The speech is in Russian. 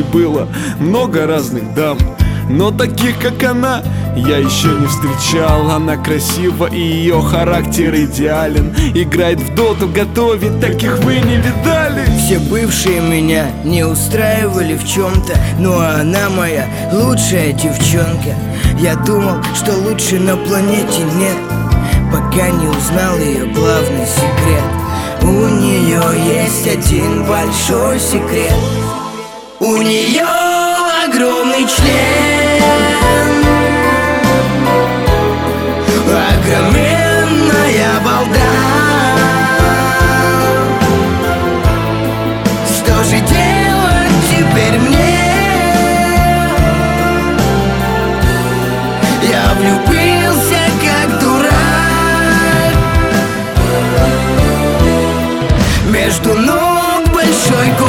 было много разных дам, но таких, как она, я еще не встречал. Она красива и ее характер идеален. Играет в доту, готовит, таких вы не видали. Все бывшие меня не устраивали в чем-то, ну а она моя лучшая девчонка. Я думал, что лучше на планете нет, пока не узнал ее главный секрет. У нее есть один большой секрет. У нее огромный член, огроменная балда. Что же делать теперь мне? Я влюбился как дурак. Между ног большой город.